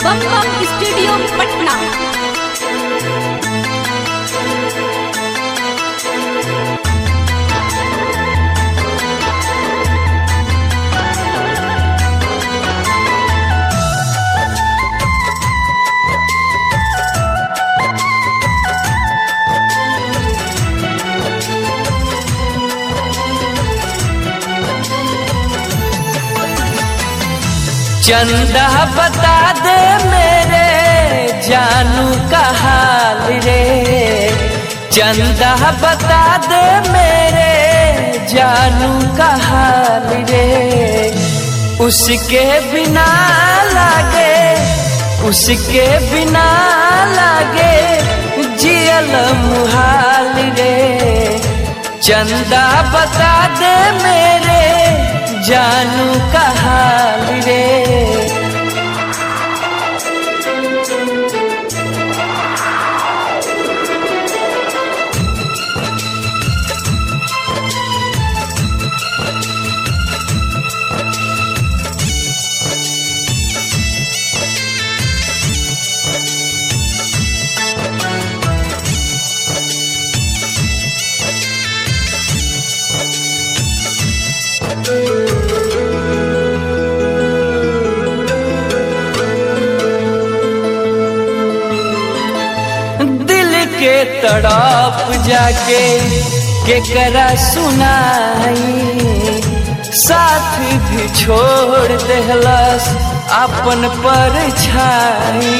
बम बम studio Patna. चंदा बता दे मेरे जानू का हाल रे, चंदा बता दे मेरे जानू का हाल रे। उसके बिना लागे, उसके बिना लागे जियल मुहाल रे। चंदा बता दे मेरे जानू का हाल रे। के तड़प जाके केकरा सुनाई, साथ भी छोड़ देहलस अपन परछाई।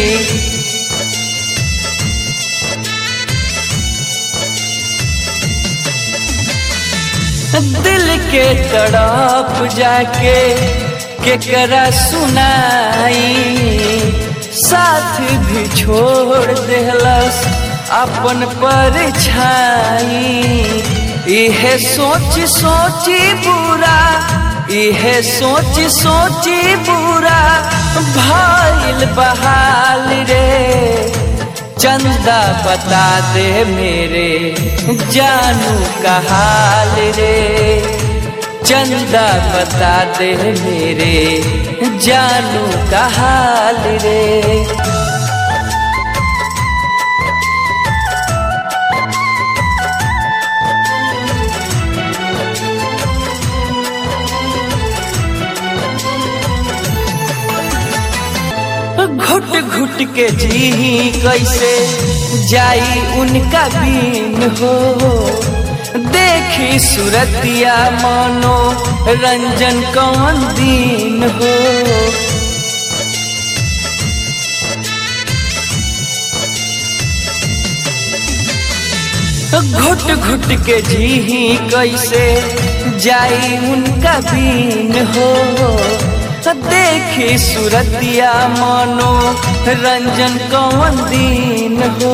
दिल के तड़प जाके केकरा सुनाई, साथ भी छोड़ देहलस अपन परछाई। इहे सोच सोची बुरा, इहे सोच सोची बुरा भइल बहाल रे। चंदा बता दे मेरे जानू का हाल रे, चंदा बता दे मेरे जानू का हाल रे। घुट घुट के जी कैसे जाई उनका बीन हो, देखी सूरतिया मानो रंजन कौन दीन हो। घुट घुट के जी कैसे जाई उनका बीन हो, देखी सूरतिया मानो रंजन कौन दीन हो।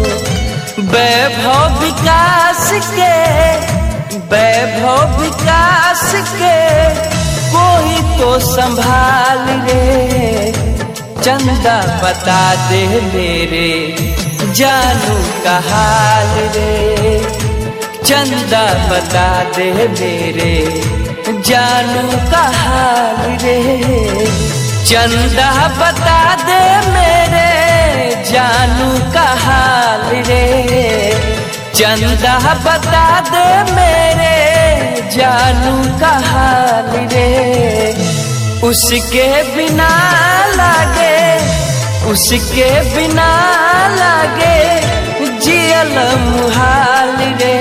वैभव विकास के, वैभव विकास के कोई तो संभाल रे। चंदा बता दे मेरे जानू का हाल रे, चंदा बता दे मेरे जानू का हाल रे। चंदा बता दे मेरे जानू का हाल रे, चंदा बता दे मेरे जानू का हाल रे। उसके बिना लागे, उसके बिना लागे जियल मुहाल रे।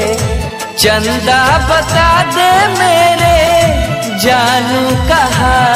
चंदा बता दे मेरे जानू का हाल